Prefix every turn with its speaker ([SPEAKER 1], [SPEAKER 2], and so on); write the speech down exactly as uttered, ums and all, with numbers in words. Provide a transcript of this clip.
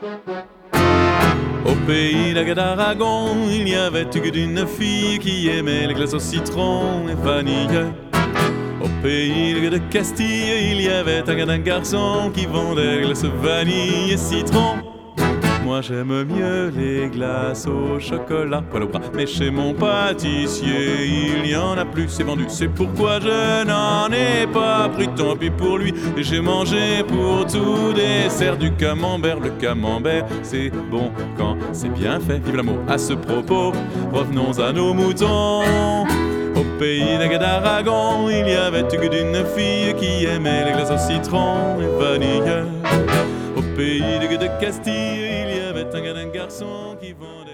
[SPEAKER 1] Au pays d'Aragon, il y avait une fille qui aimait les glaces au citron et vanille. Au pays de Castille, il y avait un garçon qui vendait les glaces vanille et citron. Moi j'aime mieux les glaces au chocolat, poil au bras. Mais chez mon pâtissier, il y en a plus, c'est vendu. C'est pourquoi je n'en ai pas pris, tant pis pour lui. Et j'ai mangé pour tout dessert du camembert. Le camembert, c'est bon quand c'est bien fait. Vive l'amour. À ce propos, revenons à nos moutons. Au pays d'Aragon, il y avait une fille qui aimait les glaces au citron et vanille. Au pays de Castille, il y avait un garçon qui vendait